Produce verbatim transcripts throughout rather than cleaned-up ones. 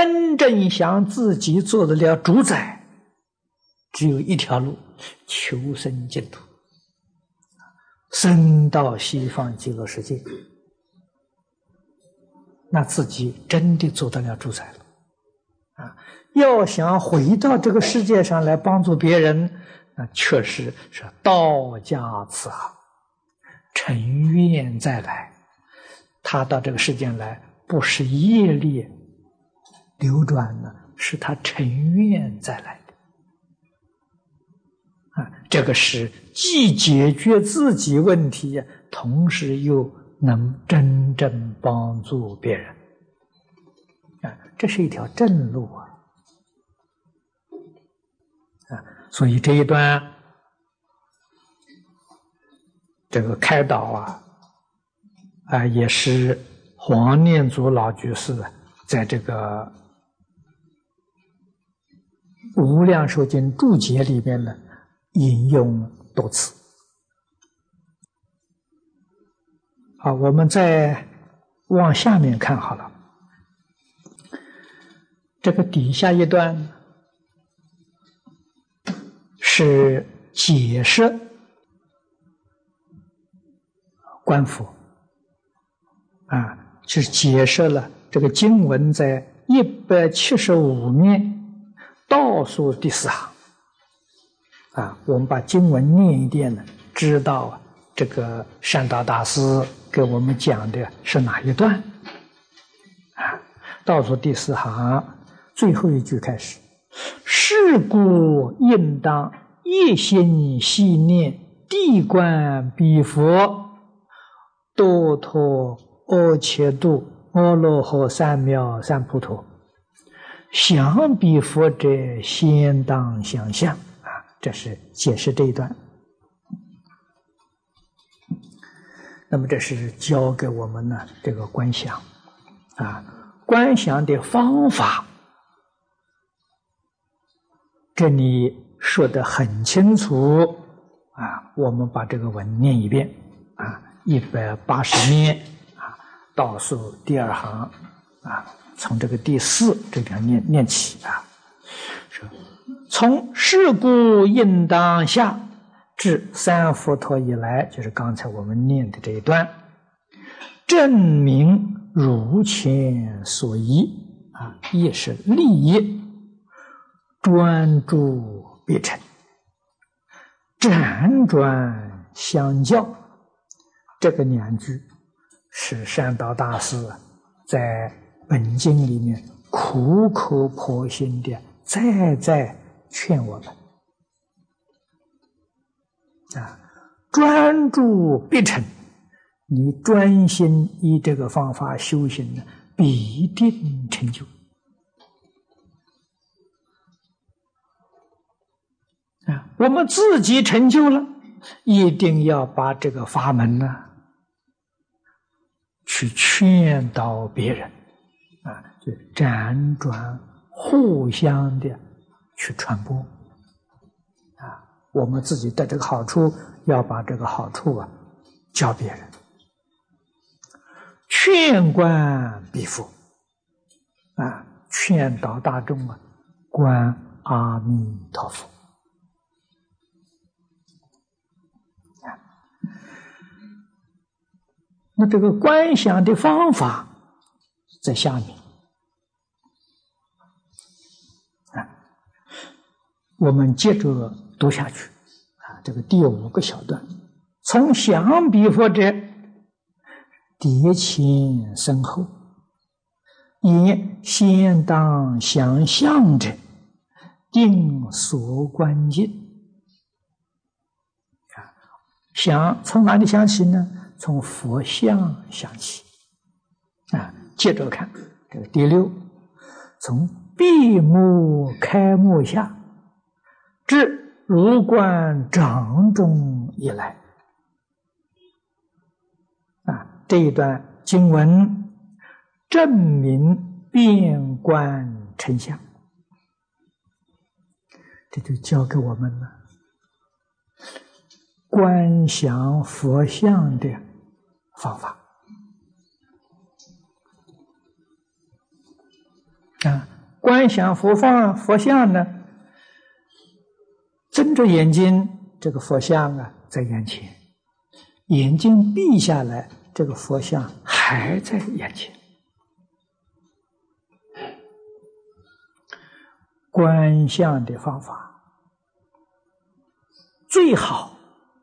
真正想自己做得了主宰，只有一条路：求生净土，生到西方极乐世界，那自己真的做得了主宰了。啊，要想回到这个世界上来帮助别人，那确实是道家慈航，成愿再来。他到这个世界来，不是业力流转呢，是他成愿再来的。啊，这个是既解决自己问题，同时又能真正帮助别人。啊，这是一条正路啊！啊，所以这一段这个开导啊，啊，也是黄念祖老居士在这个《无量寿经》注解里边呢引用多次。好，我们再往下面看好了。这个底下一段是解释观佛啊，是解释了这个经文在一百七十五面倒数第四行啊。我们把经文念一遍呢，知道这个善导大师给我们讲的是哪一段啊？倒数第四行最后一句开始，是故应当一心系念地观彼佛，多陀阿切度阿罗诃三藐三菩提，想彼佛者，先当想象啊。这是解释这一段。那么这是教给我们呢这个观想啊，观想的方法，这里说得很清楚啊。我们把这个文念一遍啊，一百八十面啊，倒数第二行啊，从这个第四这条念念起啊，说从是故应当下至三佛陀以来，就是刚才我们念的这一段，证明如前所依啊，亦是利益，专注必成，辗转相较。这个两句是善导大师在本经里面苦口婆心的再再劝我们啊，专注必成。你专心依这个方法修行呢，必定成就啊！我们自己成就了，一定要把这个法门呢，去劝导别人啊，就辗转互相的去传播啊。我们自己得这个好处，要把这个好处啊教别人。劝观彼佛啊，劝导大众啊观阿弥陀佛啊。那这个观想的方法在下面啊，我们接着读下去啊。这个第五个小段，从想彼佛者，迭前身后，也先当想象者，定所观境啊。想从哪里想起呢？从佛像想起啊。接着看这个第六，从闭目开目下至如观掌中以来啊。这一段经文证明遍观成像，这就教给我们了观想佛像的方法啊。 观想佛放佛像呢，睁着眼睛，这个佛像啊在眼前，眼睛闭下来，这个佛像还在眼前。观相的方法最好，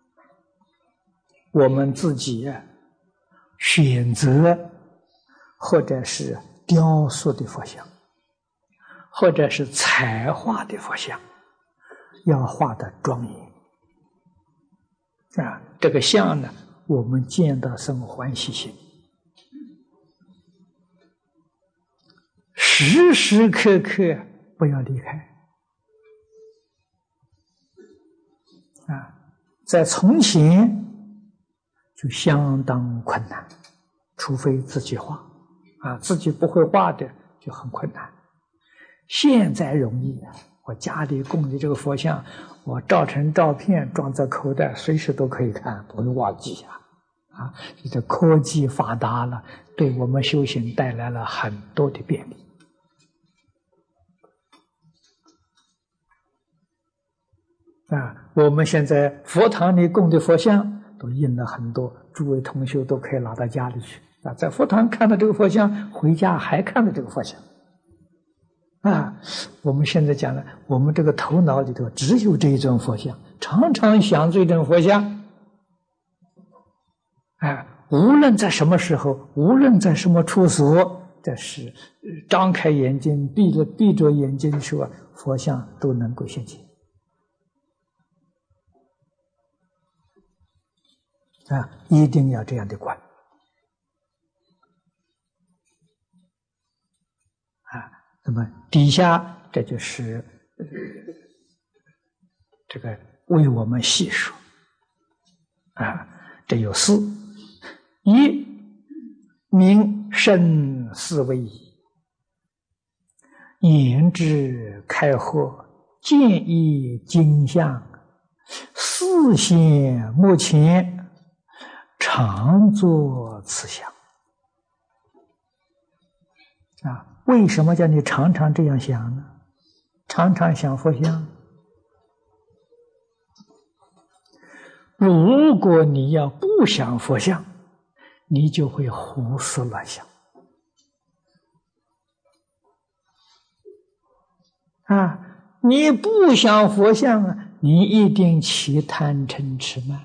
我们自己选择或者是雕塑的佛像，或者是彩画的佛像，要画得庄严啊！这个像呢，我们见到生欢喜心，时时刻刻不要离开啊！在从前就相当困难，除非自己画啊，自己不会画的就很困难。现在容易啊！我家里供的这个佛像，我照成照片装在口袋，随时都可以看，不会忘记啊！啊，这科技发达了，对我们修行带来了很多的便利。啊，我们现在佛堂里供的佛像都印了很多，诸位同修都可以拿到家里去啊，在佛堂看到这个佛像，回家还看到这个佛像。啊，我们现在讲了，我们这个头脑里头只有这一尊佛像，常常想这尊佛像，啊，无论在什么时候，无论在什么处所，这是张开眼睛、闭着闭着眼睛的时候，佛像都能够现前。啊，一定要这样的观。啊。那么底下这就是呃这个为我们细说啊，这有四：一，明身思维矣，言之开豁，见一景象，视现目前，常作此想。啊。为什么叫你常常这样想呢？常常想佛像。如果你要不想佛像，你就会胡思乱想。啊，你不想佛像啊，你一定起贪嗔痴慢。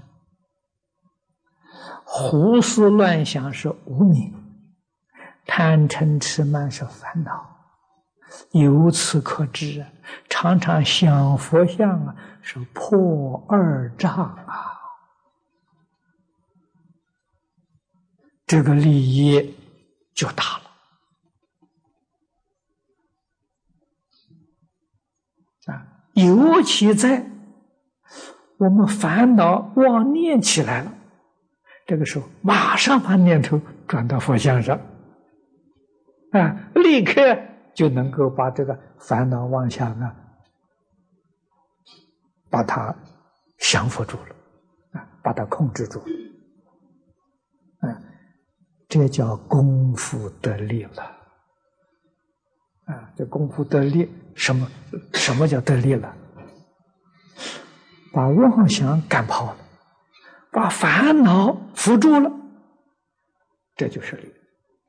胡思乱想是无明。贪嗔痴慢是烦恼，由此可知啊，常常想佛像啊，是破二障啊。这个利益就大了啊！尤其在我们烦恼妄念起来了，这个时候马上把念头转到佛像上。啊，立刻就能够把这个烦恼妄想啊，把它降服住了，啊，把它控制住了，啊，这叫功夫得力了，啊，这功夫得力，什么什么叫得力了？把妄想赶跑了，把烦恼扶住了，这就是力。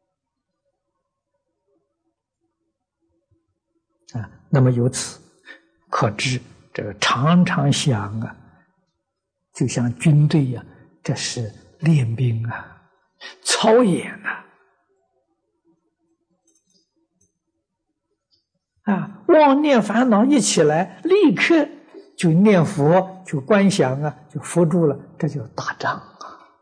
啊，那么由此可知，这个常常想啊，就像军队一样，这是练兵啊，操演啊，啊，妄念烦恼一起来，立刻就念佛，就观想啊，就扶住了，这就打仗啊。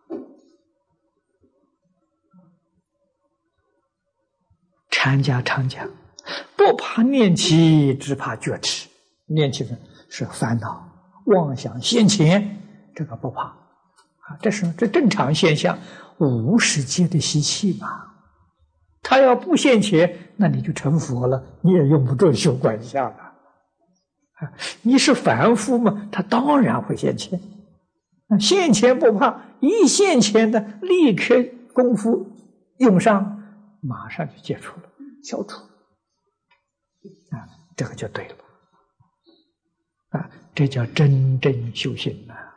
禅家常讲，不怕念起，只怕觉迟。念起的是烦恼、妄想现前，这个不怕啊，这是这正常现象，无世界的习气嘛。他要不现前，那你就成佛了，你也用不着修观相了。啊，你是凡夫嘛，他当然会现前。现前不怕，一现前的立刻功夫用上，马上就解除了，消除了。 啊，这个就对了。啊，这叫真正修行啊！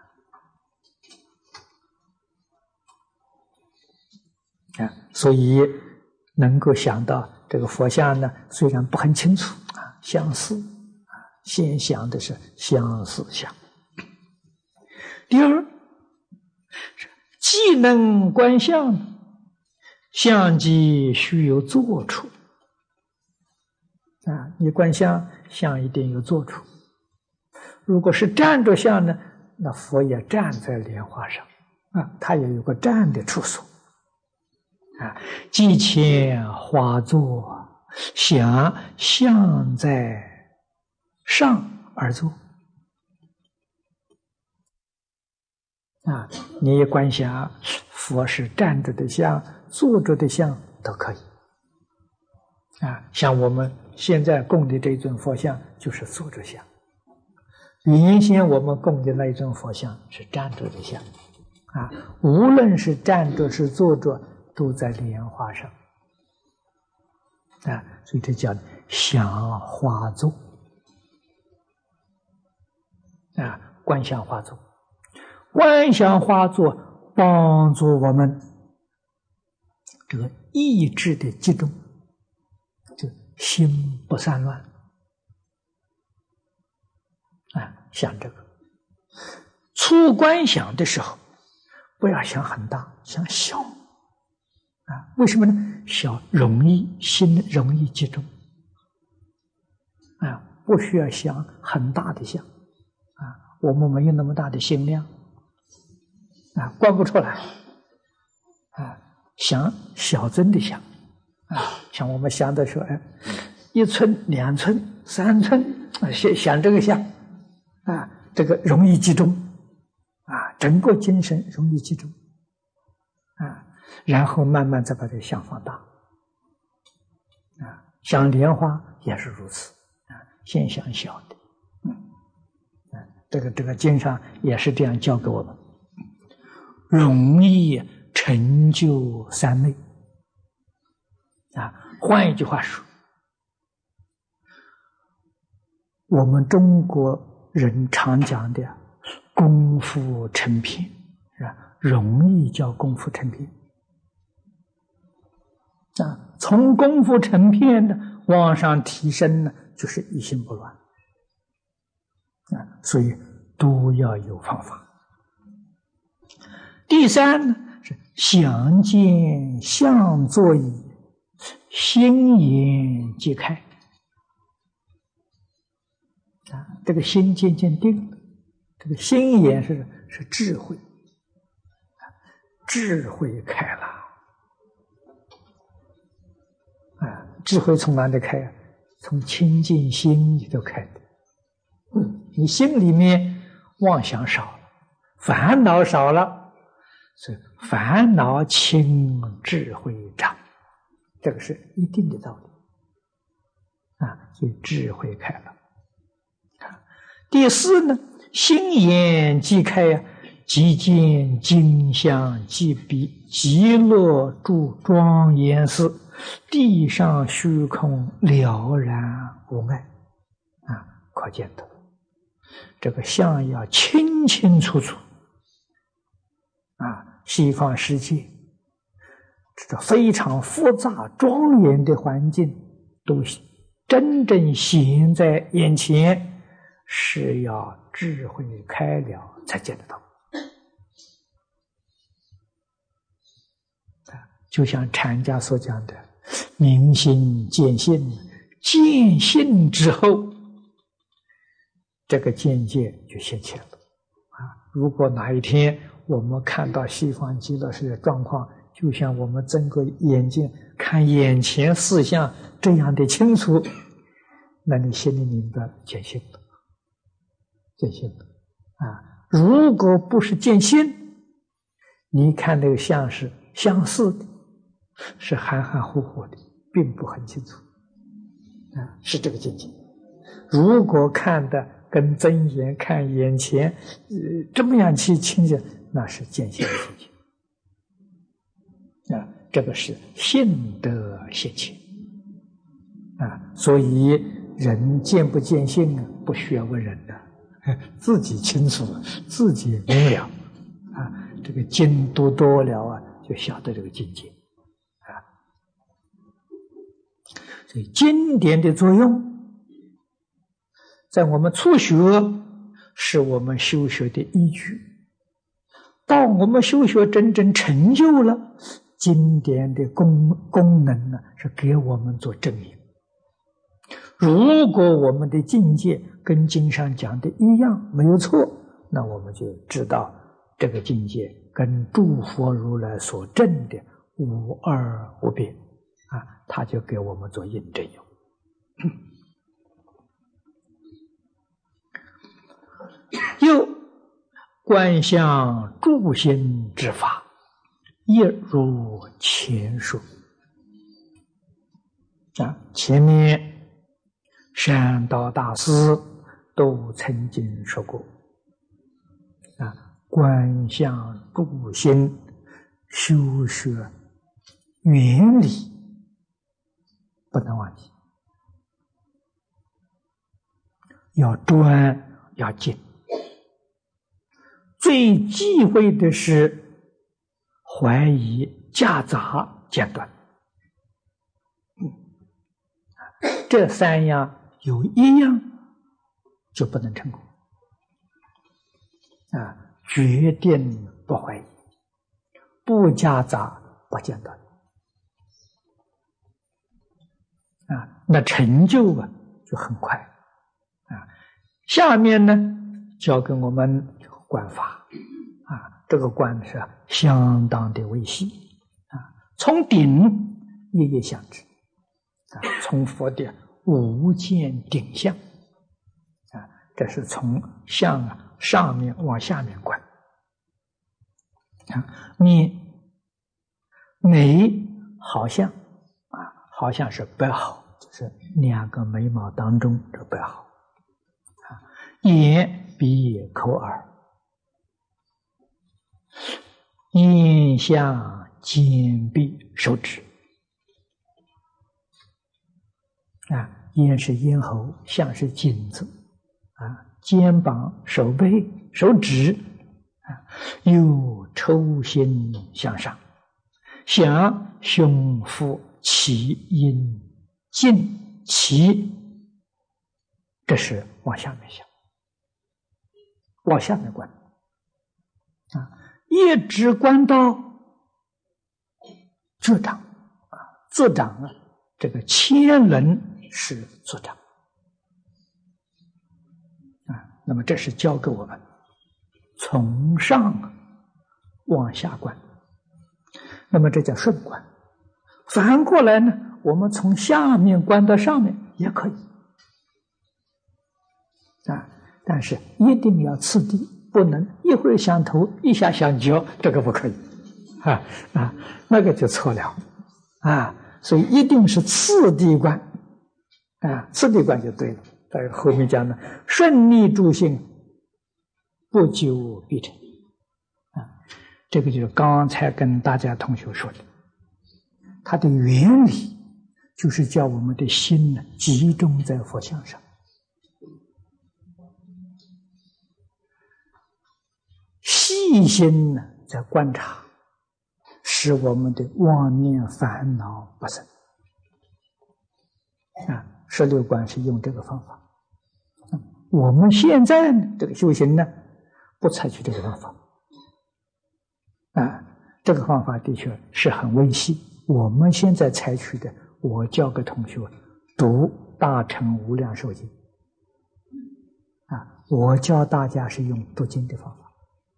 啊，所以能够想到这个佛像呢，虽然不很清楚啊，相似啊，先想的是相似相。第二，既能观相，相即须有坐处啊！你观相，相一定有坐处。如果是站着相呢，那佛也站在莲花上啊，他也有个站的处所啊。即前花座，想相在上而坐啊。你观想佛是站着的相、坐着的相都可以啊。像我们现在供的这尊佛像就是坐着像。原先我们供的那一尊佛像是站着的像啊，无论是站着是坐着，都在莲花上啊，所以这叫想花座啊，观想花座。观想花座帮助我们这个意志的集中，就心不散乱。啊，想这个，初观想的时候，不要想很大，想小，啊，为什么呢？小容易心容易集中，啊，不需要想很大的想，啊，我们没有那么大的心量，啊，观不出来，啊，想小增的想，啊，像我们想的时候，哎，一寸、两寸、三寸，啊，想想这个想。啊，这个容易集中，啊，整个精神容易集中，啊，然后慢慢再把这个相放大，啊，像莲花也是如此，啊，先想小的，嗯，啊，这个这个经上也是这样教给我们，容易成就三昧，啊，换一句话说，我们中国人常讲的功夫成片，是吧？容易叫功夫成片啊。从功夫成片呢往上提升呢，就是一心不乱啊。所以都要有方法。第三呢是想见相作矣，心眼即开。啊，这个心渐渐定了，这个心眼是是智慧，智慧开了，啊，智慧从哪里开啊？从清净心里头开的。嗯，你心里面妄想少了，烦恼少了，所以烦恼轻，智慧长，这个是一定的道理，啊，所以智慧开了。第四呢，心眼即开呀，即见金香，即比极乐诸庄严寺，地上虚空了然无碍啊！可见得这个相要清清楚楚啊！西方世界这非常复杂庄严的环境，都真正显在眼前。是要智慧开了才见得到，就像禅家所讲的“明心见性”，见性之后，这个见解就现前了。啊，如果哪一天我们看到西方极乐世界状况，就像我们睁个眼睛看眼前四相这样的清楚，那你心里明白见性了。见性的啊，如果不是见性，你看那个相是相似的，是含含糊糊的，并不很清楚啊，是这个境界。如果看的跟睁眼看眼前，呃，这么样去清净，那是见性的境界啊，这个是性德现前啊，所以人见不见性啊，不需要问人的，自己清楚，自己明了啊。这个经读多了啊，就晓得这个境界啊。所以经典的作用，在我们初学是我们修学的依据，到我们修学真正成就了，经典的功功能呢，是给我们做证明。如果我们的境界跟经上讲的一样，没有错，那我们就知道这个境界跟诸佛如来所证的无二无别啊，他就给我们做印证用。又观想诸心之法，一如前说啊，前面善导大师都曾经说过啊，观想诸心，修学原理不能忘记，要专要精。最忌讳的是怀疑、夹杂、间断，这三样有一样就不能成功啊！决定不怀疑，不夹杂，不间断啊，那成就啊就很快啊。下面呢，教给我们观法啊，这个观是相当的微细啊，从顶夜夜相知啊，从佛的无间顶相啊，这是从相啊上面往下面观啊，面眉好像啊，好像是白毫，就是两个眉毛当中这白毫啊，眼鼻口耳。眼向肩臂手指啊，咽是咽喉，向是颈子啊，肩膀、手背、手指啊，又抽心向上，想胸腹起阴尽起，这是往下面想，往下面观啊。一直观到座长啊，座长啊，这个千轮是座长啊。那么这是教给我们从上往下观，那么这叫顺观。反过来呢，我们从下面观到上面也可以啊，但是一定要次第。不能一会儿想头一下想脚，这个不可以啊啊，那个就错了啊！所以一定是次第观啊，次第观就对了。在后面讲呢，顺利诸性，不久必成啊。这个就是刚才跟大家同学说的，它的原理就是叫我们的心呢集中在佛像上。细心呢，在观察，使我们的妄念烦恼不生啊。十六观是用这个方法，我们现在呢，这个修行呢，不采取这个方法啊。这个方法的确是很微细。我们现在采取的，我教给同学读《大乘无量寿经》啊，我教大家是用读经的方法。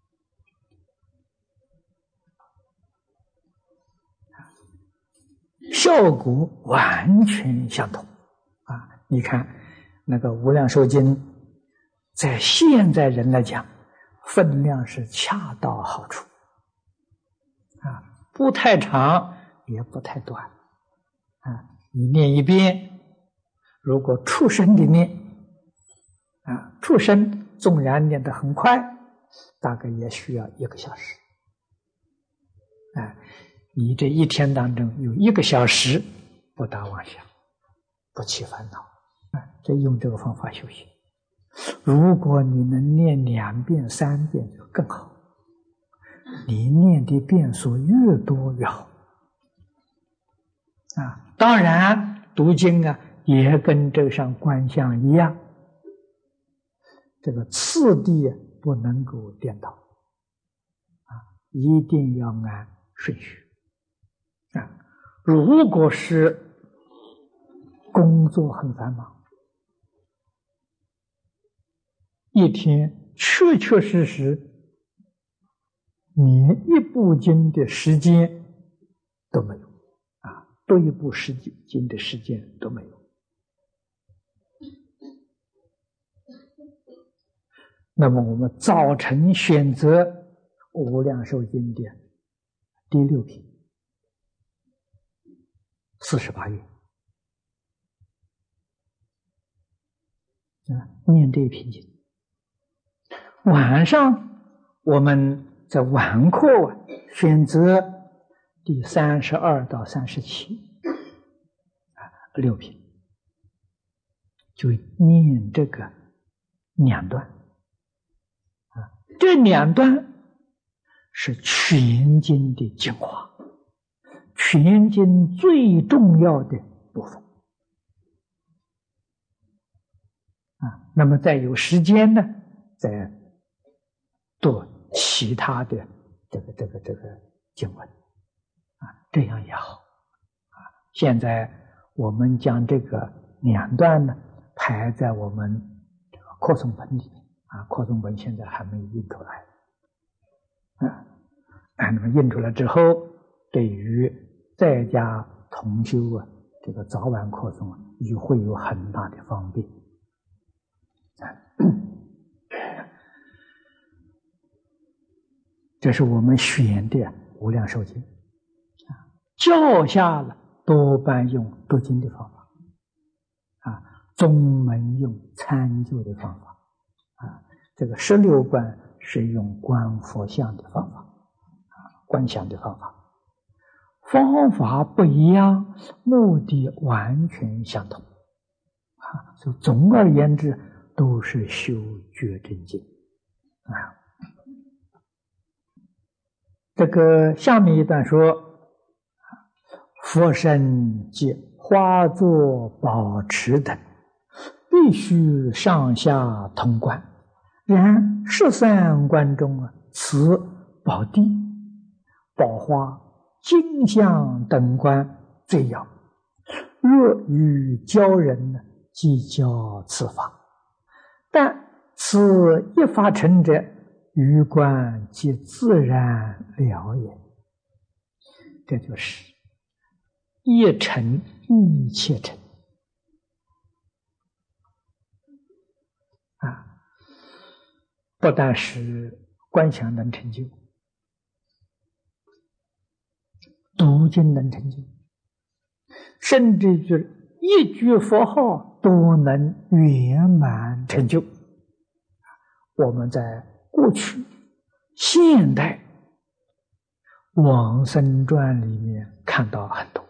效果完全相同啊！你看那个《无量寿经》，在现在人来讲，分量是恰到好处啊，不太长也不太短啊。你念一遍，如果畜生的念啊，畜生纵然念得很快，大概也需要一个小时啊。你这一天当中有一个小时不打妄想，不起烦恼， 就用这个方法修行。如果你能念两遍、三遍就更好，你念的遍数越多越好。啊，当然读经啊，也跟这上观相一样，这个次第不能够颠倒，啊，一定要按顺序。啊，如果是工作很繁忙，一天确确实实连一部经的时间都没有，啊，读一部时经的时间都没有。那么我们早晨选择《无量寿经》的第六品，四十八页，啊，念这一品经。晚上我们在晚课啊，选择第三十二到三十七，啊，六品，就念这个两段，啊，这两段是全经的精华，全经最重要的部分，啊，那么再有时间呢，再读其他的这个这个这个经文，啊，这样也好，啊，现在我们将这个两段呢排在我们这个扩诵本里面，啊，扩诵本现在还没有印出来，啊，那么印出来之后，对于在家同修啊，这个早晚扩诵啊，也会有很大的方便，啊。这是我们选的《无量寿经》，啊，教下了多半用读经的方法，啊，宗门用参究的方法，啊，这个十六观是用观佛像的方法，啊，观想的方法，方法不一样，目的完全相同，啊，所以总而言之都是修觉真经，啊。这个下面一段说，佛身及花座宝池等，必须上下通观。然十三观中啊，此宝地、宝花、金像等观最要。若欲教人呢，即教此法。但此一法成者，于观即自然了也。这就是一成一切成啊！不但是观想能成就，读经能成就，甚至于一句佛号都能圆满成就。我们在过去、现代往生传里面看到很多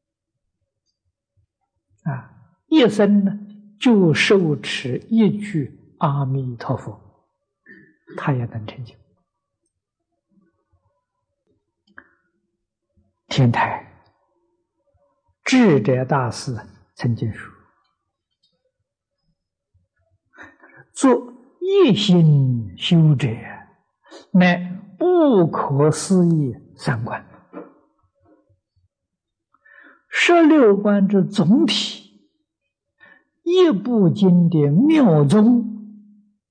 啊，一生呢就受持一句阿弥陀佛，他也能成就。天台智者大师曾经说：“做一心修者，乃不可思议三观。十六观之总体，一部经的妙宗，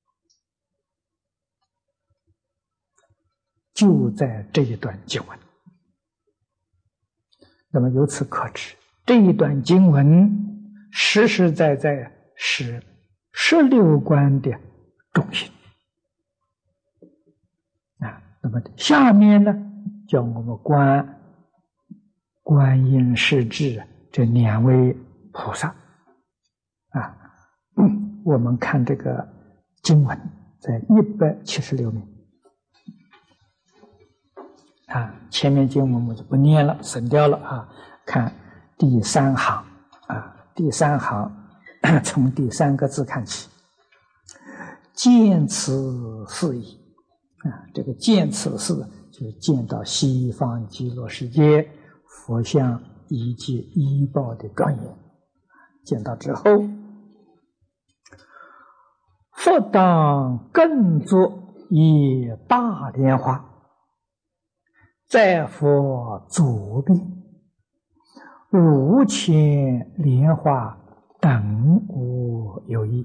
就在这一段经文。那么由此可知，这一段经文实实在在是十六观的中心啊。那么下面呢，叫我们观观音世智这两位菩萨啊。嗯，我们看这个经文，在一百七十六面啊，前面经文我们就不念了，省掉了啊。看第三行啊，第三行从第三个字看起，见此事矣。啊，这个见此事，就见到西方极乐世界佛像以及依报的庄严。见到之后，佛当更作以大莲花，在佛左边，如前莲花等无有异。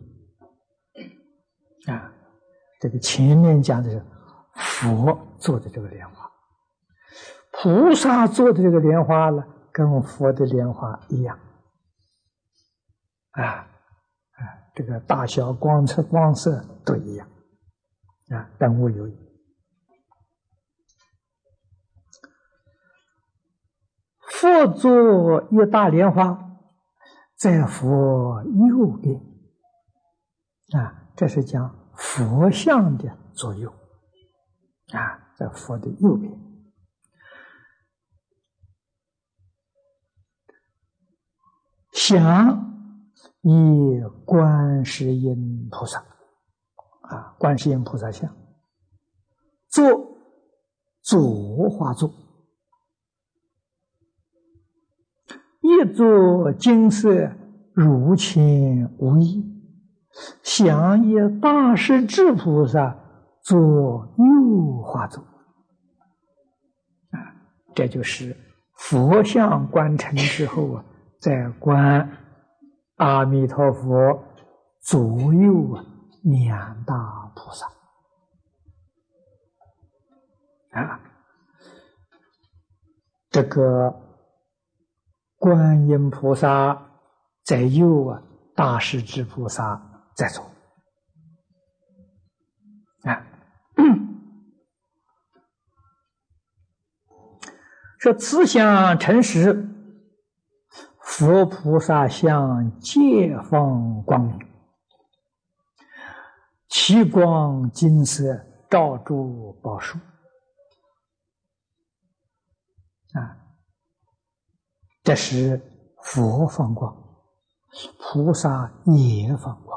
啊，这个前面讲的是佛做的这个莲花，菩萨做的这个莲花呢，跟佛的莲花一样。啊啊，这个大小、光色、光色都一样，啊，等无有异。佛作一大莲花，在佛右边，啊，这是讲佛像的左右，啊，在佛的右边。想以观世音菩萨，啊，观世音菩萨像，做左化座，一座金色如前无异，想以大势至菩萨做右化座。啊，这就是佛像观成之后啊，再观阿弥陀佛左右啊两大菩萨。啊，这个观音菩萨在右啊，大势至菩萨在左。啊，说此相成实，佛菩萨像皆放光明，其光金色照诸宝树。啊，这是佛放光，菩萨也放光。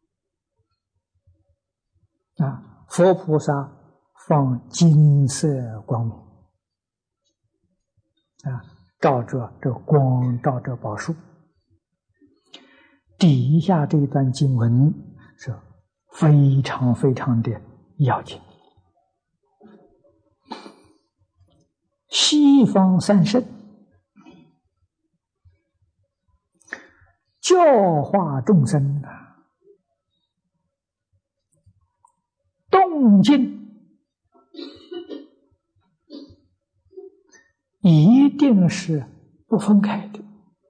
啊，佛菩萨放金色光明，啊，照着这光，照着宝树。底下这一段经文是非常非常的要紧。西方三圣教化众生啊，动静一定是不分开的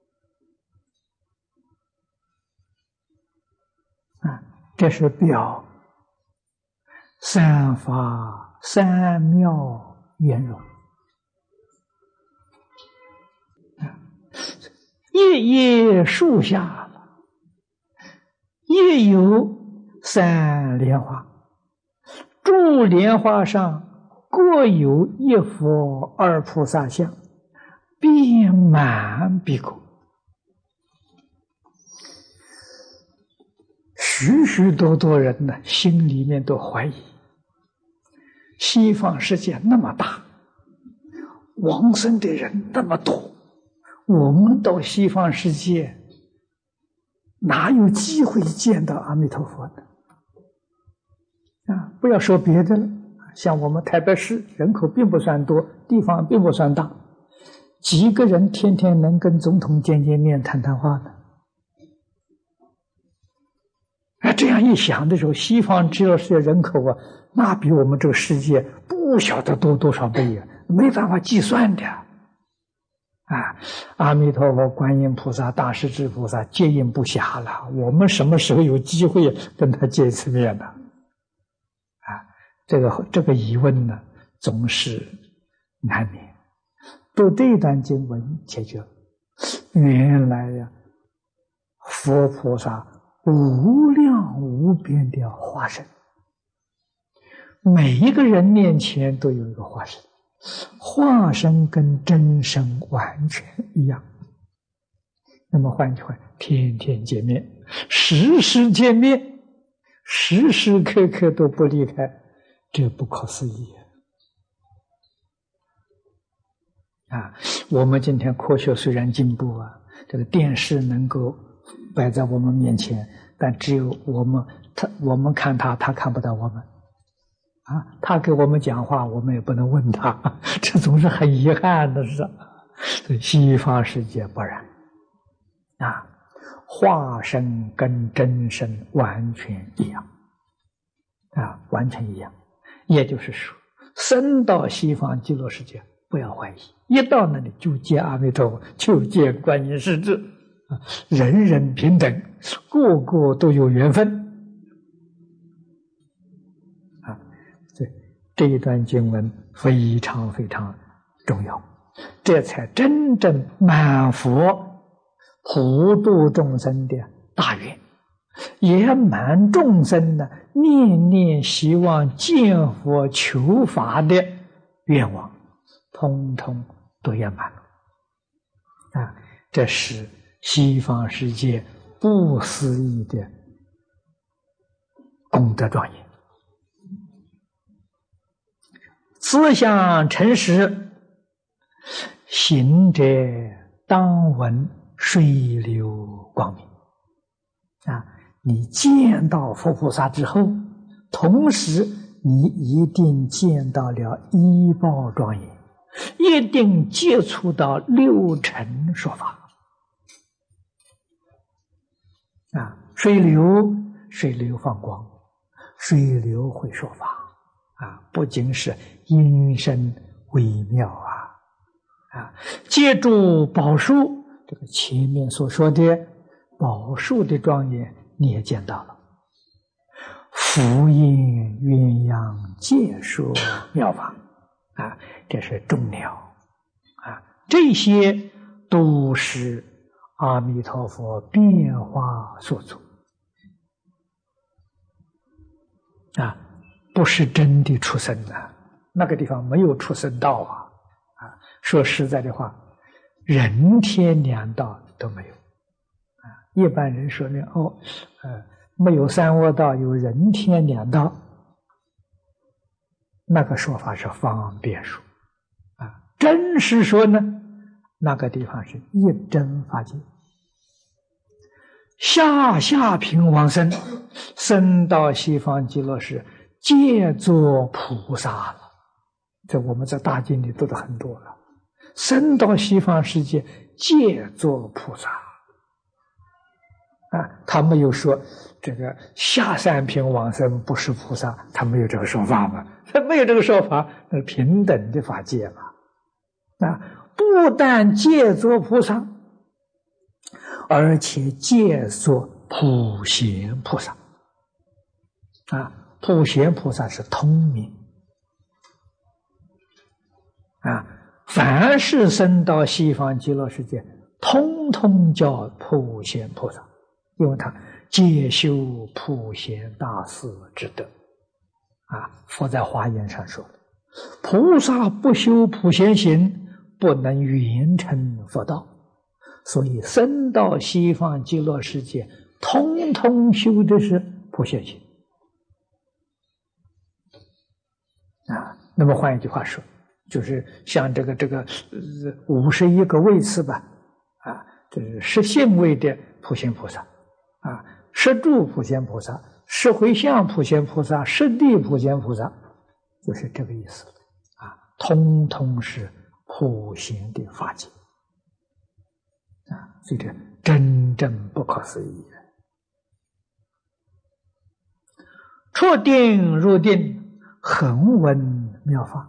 啊，这是表三法三妙圆融。夜夜树下也有三莲花，诸莲花上各有一佛二菩萨像，遍满彼国。许许多多人呢，心里面都怀疑，西方世界那么大，往生的人那么多，我们到西方世界哪有机会见到阿弥陀佛呢？啊，不要说别的了，像我们台北市人口并不算多，地方并不算大，几个人天天能跟总统见见面谈谈话呢？啊，这样一想的时候，西方极乐世界人口啊，那比我们这个世界不晓得多多少倍啊，没办法计算的。啊，阿弥陀佛、观音菩萨、大势至菩萨接应不暇了，我们什么时候有机会跟他见一次面呢？啊，这个这个疑问呢，总是难免。读这段经文解决，原来呀，佛菩萨无量无边的化身，每一个人面前都有一个化身。化身跟真身完全一样，那么换句话，天天见面， 时时见面，时时刻刻都不离开，这不可思议啊！我们今天科学虽然进步啊，这个电视能够摆在我们面前，但只有我们他我们看他，他看不到我们啊。他给我们讲话，我们也不能问他，这总是很遗憾的事。所以西方世界不然啊，化身跟真身完全一样啊，完全一样。也就是说，生到西方极乐世界，不要怀疑，一到那里就见阿弥陀佛，就见观音世智，人人平等，个个都有缘分啊！这这一段经文非常非常重要，这才真正满佛普度众生的大愿，也满众生的念念希望见佛求法的愿望，通通都圆满了啊！这是西方世界不思议的功德庄严。思想诚实，行者当闻水流光明啊！你见到佛菩萨之后，同时你一定见到了依报庄严，一定接触到六尘说法啊！水流，水流放光，水流会说法啊！不仅是音声微妙啊啊！借助宝树，这个前面所说的宝树的庄严，你也见到了。福焰鸳鸯借说妙法啊，这是众鸟啊，这些都是阿弥陀佛变化所作啊，不是真的出生的，那个地方没有出生道啊啊！说实在的话，人天两道都没有啊。一般人说呢，哦，呃，没有三恶道，有人天两道，那个说法是方便说啊。真实说呢，那个地方是一真法界。下下品往生，生到西方极乐世，皆作菩萨了。这我们在大经里读的很多了。生到西方世界，皆作菩萨啊！他没有说这个下三品往生不是菩萨，他没有这个说法嘛？他没有这个说法，那是平等的法界嘛？啊，不但皆作菩萨，而且皆作普贤菩萨啊！普贤菩萨是通明啊！凡是生到西方极乐世界，通通叫普贤菩萨，因为他皆修普贤大士之德啊！佛在华严上说的，菩萨不修普贤行，不能圆成佛道。所以生到西方极乐世界，通通修的是普贤行啊！那么换一句话说，就是像这个这个五十一个位次吧，啊，这是十信位的普贤菩萨，啊，十住普贤菩萨，十回向普贤菩萨，十地普贤菩萨，就是这个意思啊，通通是普贤的法界啊，所以这真正不可思议。出定入定，恒闻妙法。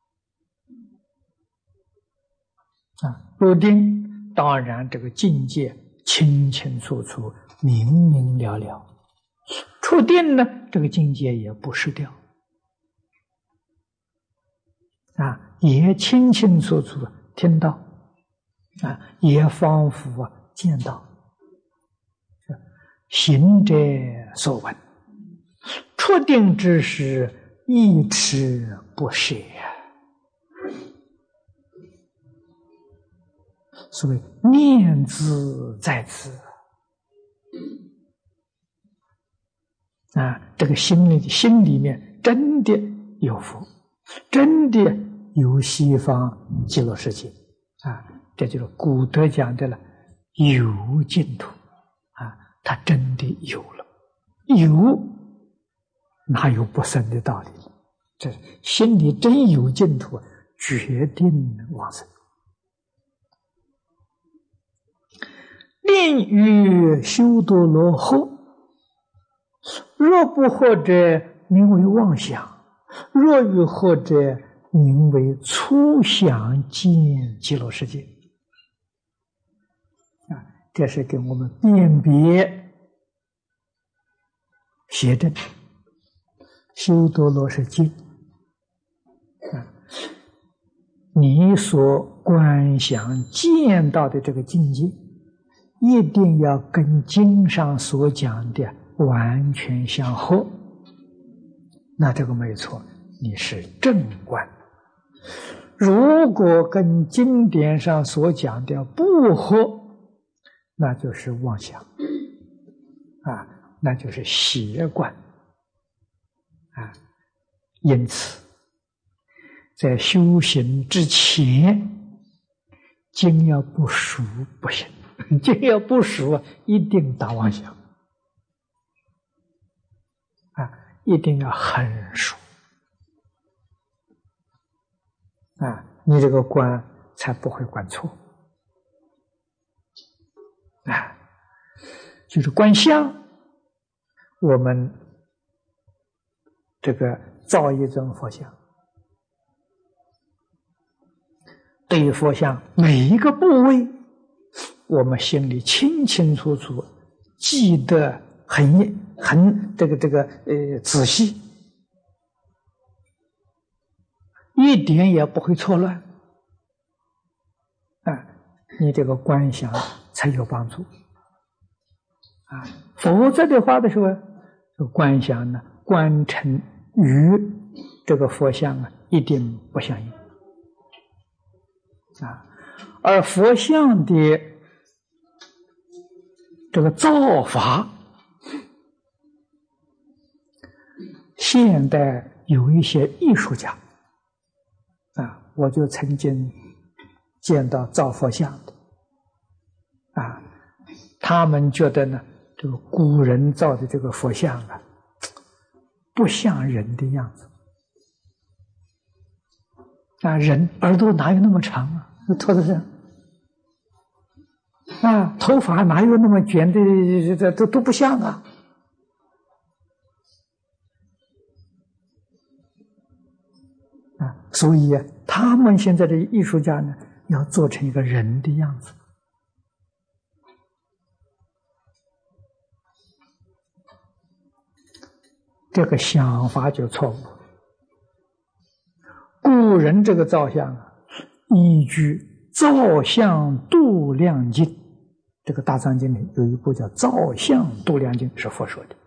啊，入定当然这个境界清清楚楚、明明了了。出定呢，这个境界也不失掉，啊，也清清楚楚听到，啊，也仿佛见到。行者所闻，出定之时，一持不舍。所谓念兹在兹， 啊，这个心里心里面真的有佛，真的有西方极乐世界啊，这就是古德讲的了，有净土啊，他真的有了，有哪有不生的道理？这心里真有净土，决定往生。令于修多罗惑，若不惑者，名为妄想；若欲惑者，名为初想见极乐世界。啊，这是给我们辨别邪正。修多罗是境，啊，你所观想见到的这个境界，一定要跟经上所讲的完全相合，那这个没错，你是正观。如果跟经典上所讲的不合，那就是妄想啊，那就是邪观啊。因此在修行之前，经要不熟不行，经要不熟一定打妄想啊，一定要很熟啊，你这个观才不会观错啊。就是观相，我们这个造一尊佛像，对佛像每一个部位，我们心里清清楚楚，记得很很这个这个呃仔细，一点也不会错乱啊，你这个观想才有帮助啊，否则的话的时候，观想呢观成与这个佛像啊一定不相应啊，而佛像的这个造法，现代有一些艺术家啊，我就曾经见到造佛像的啊，他们觉得呢，这个古人造的这个佛像啊，不像人的样子啊，人耳朵哪有那么长啊？头上啊，头发哪有那么卷的？这都都不像啊！啊，所以啊，他们现在的艺术家呢，要做成一个人的样子。这个想法就错误。古人这个造像啊，依据《造像度量经》，这个大藏经里有一部叫《造像度量经》，是佛说的，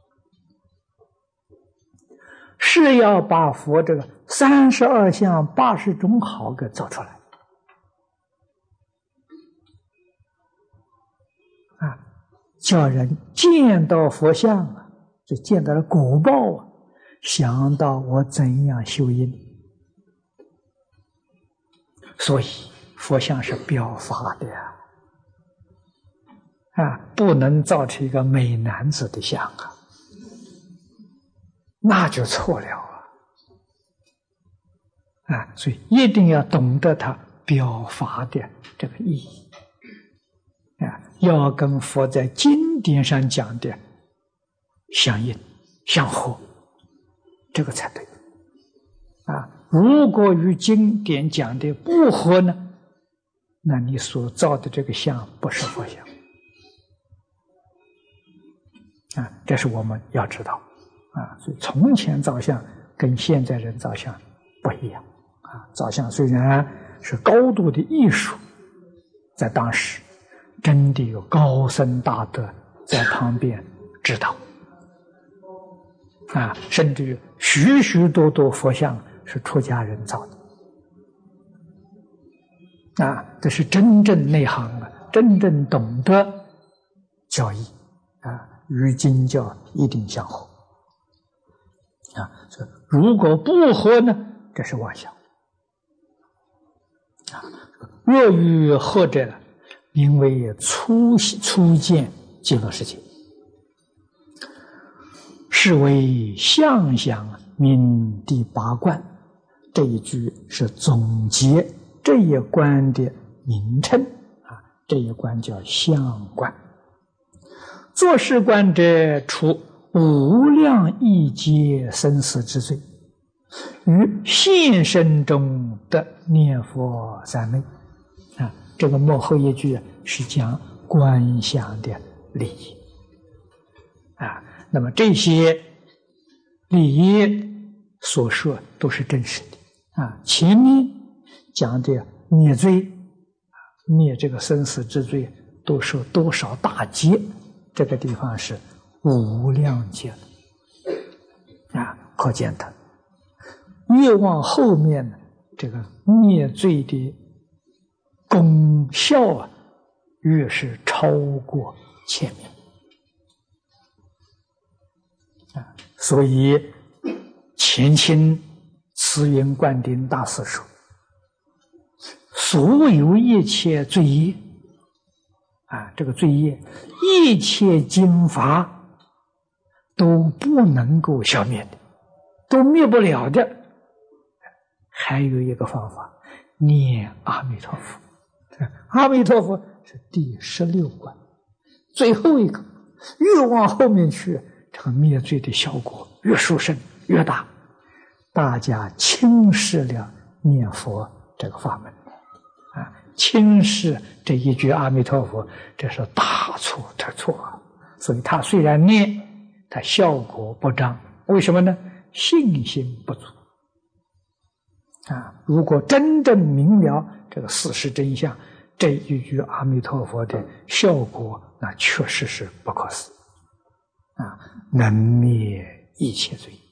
是要把佛这个三十二相八十种好给造出来啊，叫人见到佛像啊，就见到了果报啊，想到我怎样修因。所以佛像是表法的呀，啊，不能造成一个美男子的像啊，那就错了啊！啊，所以一定要懂得它表法的这个意义啊，要跟佛在经典上讲的相应相合，这个才对啊。如果与经典讲的不合呢，那你所造的这个像不是佛像啊，这是我们要知道啊。所以从前造像跟现在人造像不一样啊。造像虽然是高度的艺术，在当时真的有高僧大德在旁边指导啊，甚至于许许多多佛像是出家人造的啊，这是真正内行啊，真正懂得教义啊，与经教一定相合。 啊，这如果不合呢，这是妄想。啊，若与合者，名为初初见极乐世界。是为相想名第八观，这一句是总结这一观的名称啊，这一观叫相观。作是观者，除无量亿劫生死之罪，于现生中得念佛三昧啊。这个末后一句是讲观想的利益啊。那么这些利益所说都是真实的啊。前面讲的灭罪，灭这个生死之罪，都受多少大劫？这个地方是无量劫啊，可见的。越往后面呢，这个灭罪的功效啊，越是超过前面啊。所以前清慈云灌顶大师说，所有一切罪业啊，这个罪业，一切经法都不能够消灭的，都灭不了的。还有一个方法，念阿弥陀佛。阿弥陀佛是第十六关，最后一个。越往后面去，这个灭罪的效果越殊胜越大。大家轻视了念佛这个法门啊，轻视这一句阿弥陀佛，这是大错特错啊！所以他虽然念，他效果不彰，为什么呢？信心不足啊！如果真正明了这个事实真相，这一句阿弥陀佛的效果，那确实是不可思啊，能灭一切罪。